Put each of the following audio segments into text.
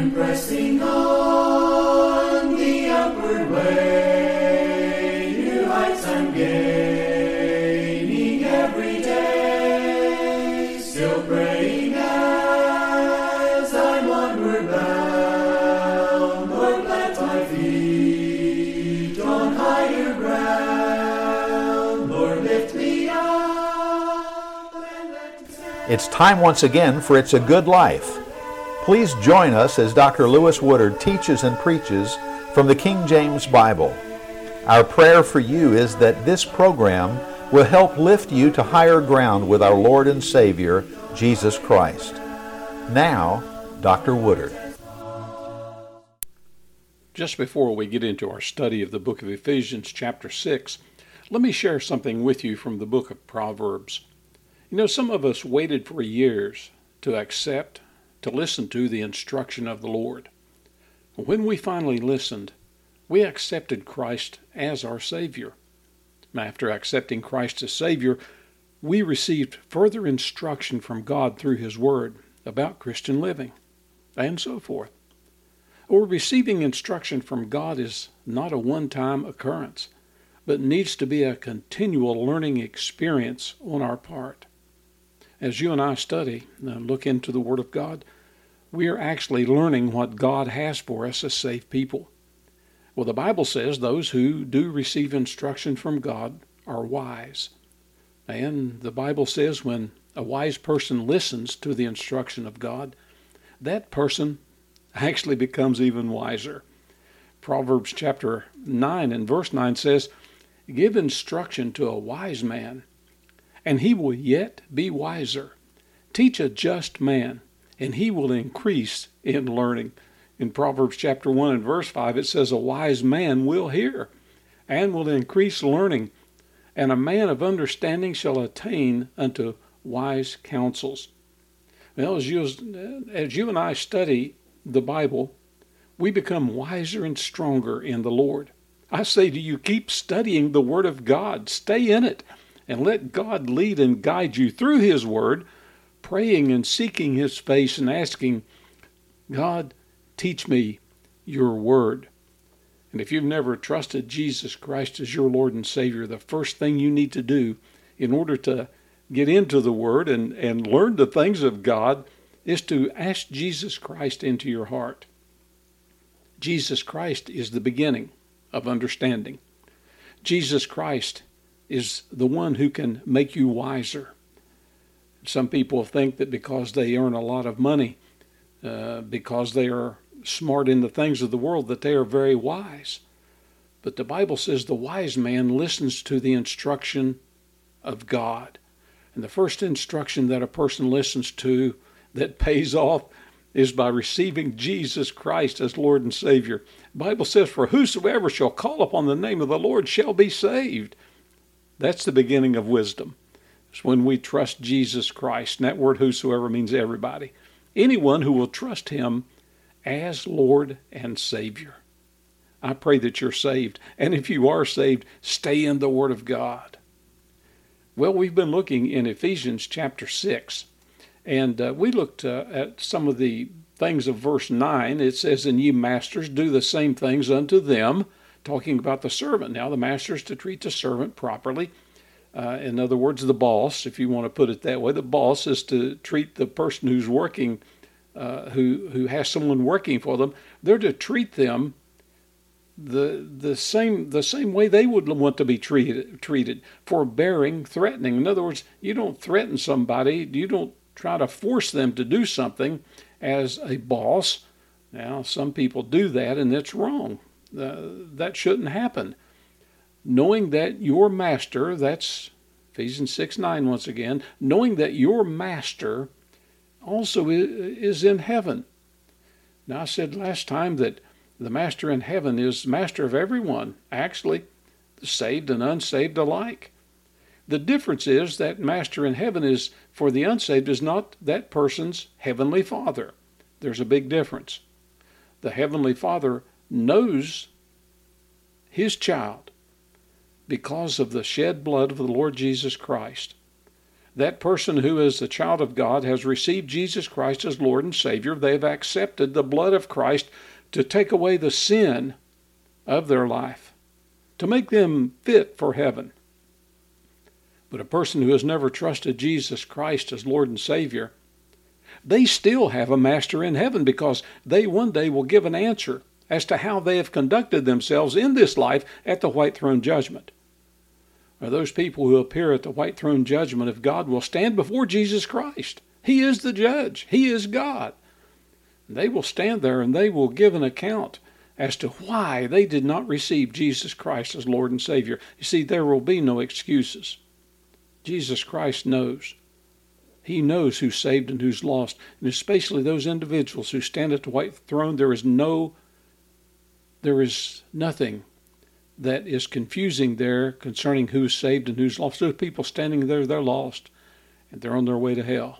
pressing on the upward way, new heights I'm gaining every day, still praying as I'm onward bound. Lord, plant my feet on higher ground. Lord, lift me up and let me stand. It's time once again for It's a Good Life. Please join us as Dr. Lewis Woodard teaches and preaches from the King James Bible. Our prayer for you is that this program will help lift you to higher ground with our Lord and Savior, Jesus Christ. Now, Dr. Woodard. Just before we get into our study of the book of Ephesians chapter 6, let me share something with you from the book of Proverbs. You know, some of us waited for years to listen to the instruction of the Lord. When we finally listened, we accepted Christ as our Savior. After accepting Christ as Savior, we received further instruction from God through His Word about Christian living, and so forth. Or receiving instruction from God is not a one-time occurrence, but needs to be a continual learning experience on our part. As you and I study and look into the Word of God, we are actually learning what God has for us as saved people. Well, the Bible says those who do receive instruction from God are wise. And the Bible says when a wise person listens to the instruction of God, that person actually becomes even wiser. Proverbs chapter 9 and verse 9 says, "Give instruction to a wise man, and he will yet be wiser. Teach a just man, and he will increase in learning." In Proverbs chapter 1 and verse 5, it says, "A wise man will hear, and will increase learning, and a man of understanding shall attain unto wise counsels." Well, as you and I study the Bible, we become wiser and stronger in the Lord. I say to you, keep studying the Word of God. Stay in it, and let God lead and guide you through His Word, praying and seeking His face and asking, "God, teach me your Word." And if you've never trusted Jesus Christ as your Lord and Savior, the first thing you need to do in order to get into the Word and learn the things of God is to ask Jesus Christ into your heart. Jesus Christ is the beginning of understanding. Jesus Christ is the one who can make you wiser. Some people think that because they earn a lot of money, because they are smart in the things of the world, that they are very wise. But the Bible says the wise man listens to the instruction of God. And the first instruction that a person listens to that pays off is by receiving Jesus Christ as Lord and Savior. The Bible says, "For whosoever shall call upon the name of the Lord shall be saved." That's the beginning of wisdom. It's when we trust Jesus Christ. And that word whosoever means everybody. Anyone who will trust Him as Lord and Savior. I pray that you're saved. And if you are saved, stay in the Word of God. Well, we've been looking in Ephesians chapter 6. And we looked at some of the things of verse 9. It says, "And ye masters, do the same things unto them," talking about the servant. Now, the master is to treat the servant properly. In other words, the boss, if you want to put it that way, the boss is to treat the person who's working, who has someone working for them. They're to treat them the same way they would want to be treated, forbearing, threatening. In other words, you don't threaten somebody. You don't try to force them to do something as a boss. Now, some people do that, and it's wrong. That shouldn't happen. Knowing that your master, that's Ephesians 6:9 once again, knowing that your master also is in heaven. Now, I said last time that the master in heaven is master of everyone, actually, the saved and unsaved alike. The difference is that master in heaven is, for the unsaved, is not that person's heavenly Father. There's a big difference. The heavenly Father knows His child because of the shed blood of the Lord Jesus Christ. That person who is a child of God has received Jesus Christ as Lord and Savior. They have accepted the blood of Christ to take away the sin of their life, to make them fit for heaven. But a person who has never trusted Jesus Christ as Lord and Savior, they still have a master in heaven, because they one day will give an answer as to how they have conducted themselves in this life at the white throne judgment. Or those people who appear at the white throne judgment of God will stand before Jesus Christ. He is the judge. He is God. They will stand there and they will give an account as to why they did not receive Jesus Christ as Lord and Savior. You see, there will be no excuses. Jesus Christ knows. He knows who's saved and who's lost, and especially those individuals who stand at the white throne. There is nothing that is confusing there concerning who's saved and who's lost. Those people standing there, they're lost, and they're on their way to hell.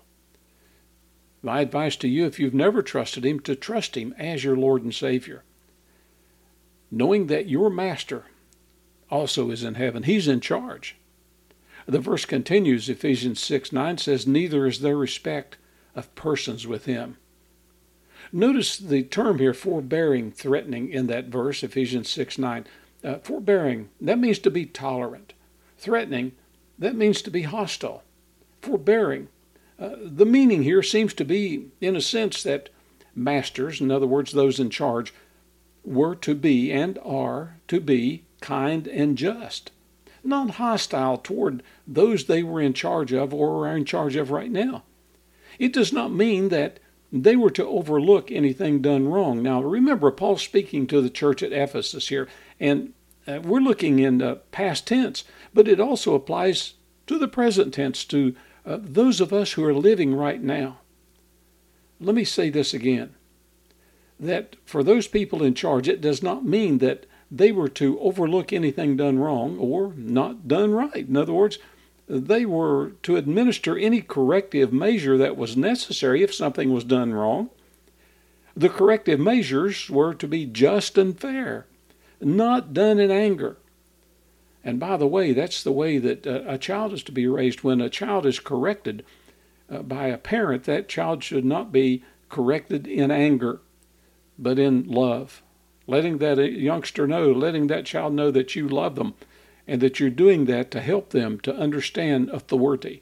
My advice to you, if you've never trusted Him, to trust Him as your Lord and Savior, knowing that your Master also is in heaven. He's in charge. The verse continues, Ephesians 6:9 says, neither is there respect of persons with Him. Notice the term here, forbearing, threatening, in that verse, Ephesians 6:9. Forbearing, that means to be tolerant. Threatening, that means to be hostile. Forbearing, the meaning here seems to be, in a sense, that masters, in other words, those in charge, were to be and are to be kind and just, not hostile toward those they were in charge of or are in charge of right now. It does not mean that they were to overlook anything done wrong. Now, remember, Paul's speaking to the church at Ephesus here, and we're looking in past tense, but it also applies to the present tense, to those of us who are living right now. Let me say this again, that for those people in charge, it does not mean that they were to overlook anything done wrong or not done right. In other words, they were to administer any corrective measure that was necessary if something was done wrong. The corrective measures were to be just and fair, not done in anger. And by the way, that's the way that a child is to be raised. When a child is corrected by a parent, that child should not be corrected in anger, but in love. Letting that youngster know, letting that child know that you love them and that you're doing that to help them to understand authority.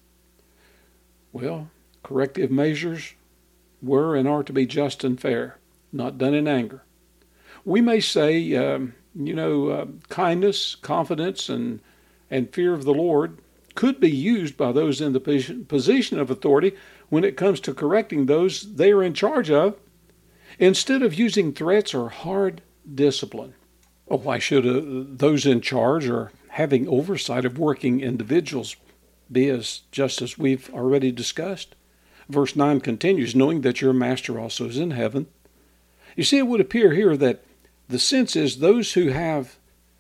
Well, corrective measures were and are to be just and fair, not done in anger. We may say, kindness, confidence, and fear of the Lord could be used by those in the position of authority when it comes to correcting those they are in charge of, instead of using threats or hard discipline. Oh, why should those in charge or having oversight of working individuals be just as we've already discussed? Verse 9 continues, knowing that your master also is in heaven. You see, it would appear here that the sense is those who have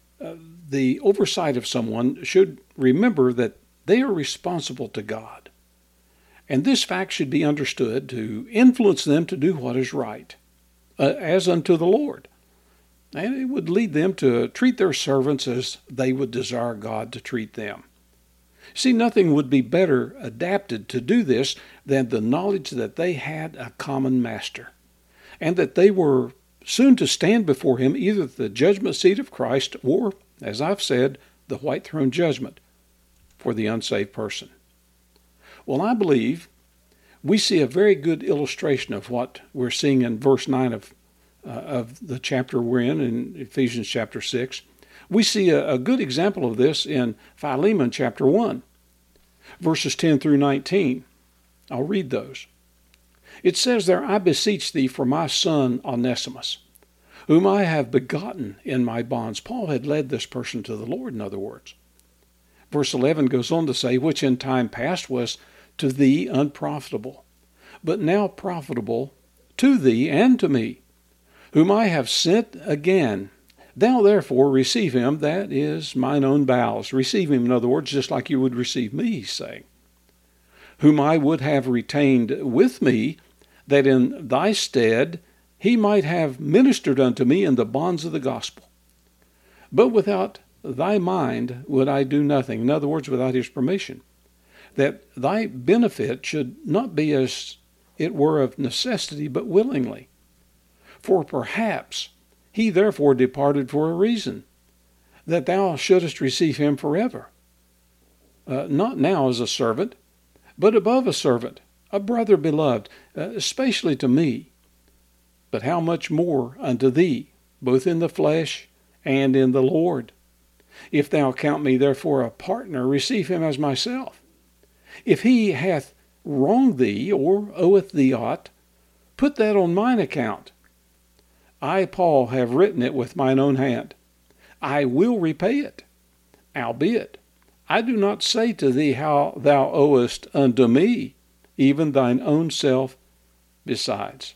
the oversight of someone should remember that they are responsible to God. And this fact should be understood to influence them to do what is right, as unto the Lord. And it would lead them to treat their servants as they would desire God to treat them. See, nothing would be better adapted to do this than the knowledge that they had a common master, and that they were soon to stand before Him, either at the judgment seat of Christ or, as I've said, the white throne judgment for the unsaved person. Well, I believe we see a very good illustration of what we're seeing in verse 9 of the chapter we're in Ephesians chapter 6. We see a good example of this in Philemon chapter 1, verses 10 through 19. I'll read those. It says there, I beseech thee for my son Onesimus, whom I have begotten in my bonds. Paul had led this person to the Lord, in other words. Verse 11 goes on to say, which in time past was to thee unprofitable, but now profitable to thee and to me, whom I have sent again. Thou therefore receive him, that is mine own bowels. Receive him, in other words, just like you would receive me, he's saying. Whom I would have retained with me, that in thy stead he might have ministered unto me in the bonds of the gospel. But without thy mind would I do nothing. In other words, without his permission. that thy benefit should not be as it were of necessity, but willingly. For perhaps he therefore departed for a reason, that thou shouldest receive him forever. Not now as a servant, but above a servant, a brother beloved, especially to me. But how much more unto thee, both in the flesh and in the Lord? If thou count me therefore a partner, receive him as myself. If he hath wronged thee, or oweth thee aught, put that on mine account. I, Paul, have written it with mine own hand. I will repay it. Albeit, I do not say to thee how thou owest unto me, even thine own self besides.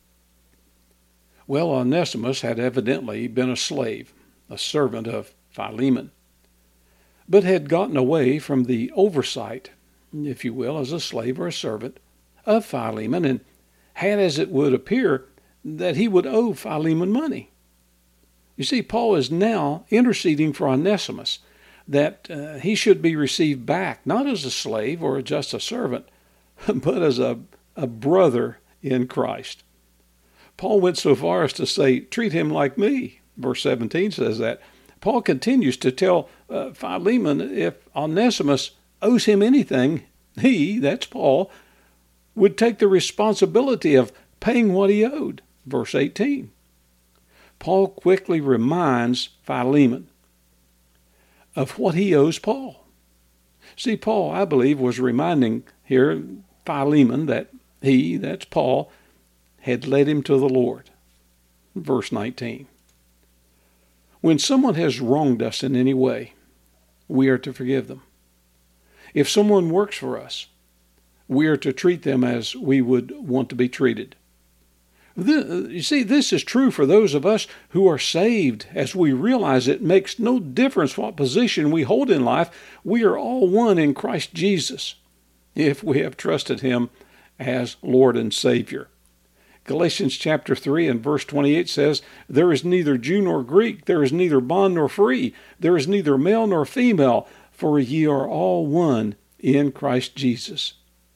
Well, Onesimus had evidently been a slave, a servant of Philemon, but had gotten away from the oversight, if you will, as a slave or a servant of Philemon, and had, as it would appear, that he would owe Philemon money. You see, Paul is now interceding for Onesimus, that he should be received back, not as a slave or just a servant, but as a brother in Christ. Paul went so far as to say, treat him like me. Verse 17 says that. Paul continues to tell Philemon if Onesimus owes him anything, he, that's Paul, would take the responsibility of paying what he owed. Verse 18. Paul quickly reminds Philemon of what he owes Paul. See, Paul, I believe, was reminding here Philemon that he, that's Paul, had led him to the Lord. Verse 19. When someone has wronged us in any way, we are to forgive them. If someone works for us, we are to treat them as we would want to be treated. You see, this is true for those of us who are saved, as we realize it makes no difference what position we hold in life. We are all one in Christ Jesus, if we have trusted him as Lord and Savior. Galatians chapter 3 and verse 28 says, there is neither Jew nor Greek, there is neither bond nor free, there is neither male nor female, for ye are all one in Christ Jesus.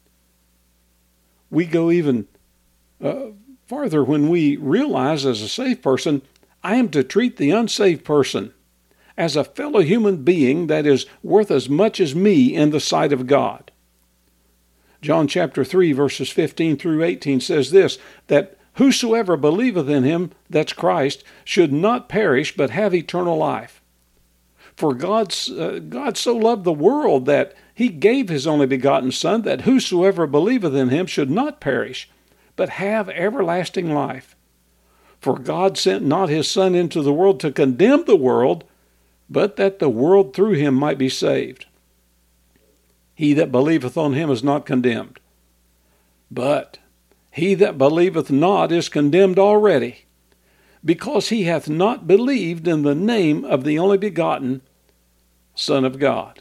We go even farther when we realize as a saved person, I am to treat the unsaved person as a fellow human being that is worth as much as me in the sight of God. John chapter 3 verses 15 through 18 says this, that whosoever believeth in him, that's Christ, should not perish but have eternal life. For God so loved the world that he gave his only begotten Son, that whosoever believeth in him should not perish, but have everlasting life. For God sent not his Son into the world to condemn the world, but that the world through him might be saved. He that believeth on him is not condemned. But he that believeth not is condemned already, because he hath not believed in the name of the only begotten Son of God.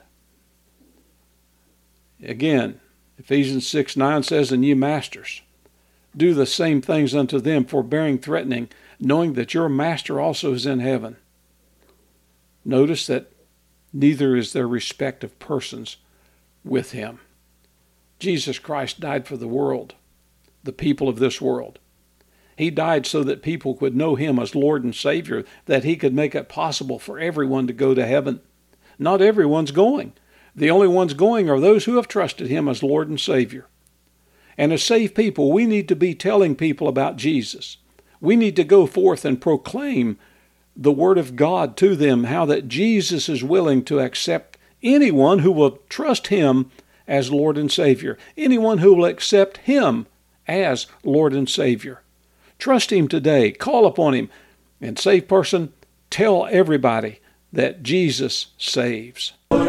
Again, Ephesians 6:9 says, and ye masters, do the same things unto them, forbearing, threatening, knowing that your master also is in heaven. Notice that neither is there respect of persons with him. Jesus Christ died for the world, the people of this world. He died so that people could know him as Lord and Savior, that he could make it possible for everyone to go to heaven. Not everyone's going. The only ones going are those who have trusted him as Lord and Savior. And as saved people, we need to be telling people about Jesus. We need to go forth and proclaim the Word of God to them, how that Jesus is willing to accept anyone who will trust him as Lord and Savior. Anyone who will accept him as Lord and Savior. Trust him today. Call upon him. And saved person, tell everybody that Jesus saves.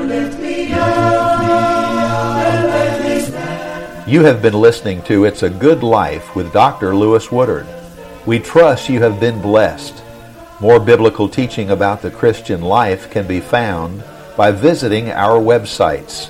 You have been listening to It's a Good Life with Dr. Lewis Woodard. We trust you have been blessed. More biblical teaching about the Christian life can be found by visiting our websites,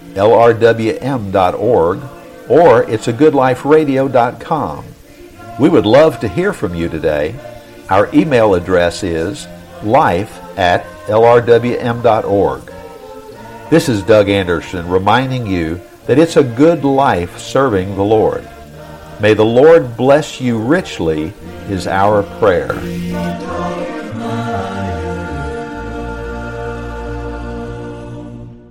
lrwm.org or it'sagoodliferadio.com. We would love to hear from you today. Our email address is life@lrwm.org. This is Doug Anderson reminding you that it's a good life serving the Lord. May the Lord bless you richly is our prayer.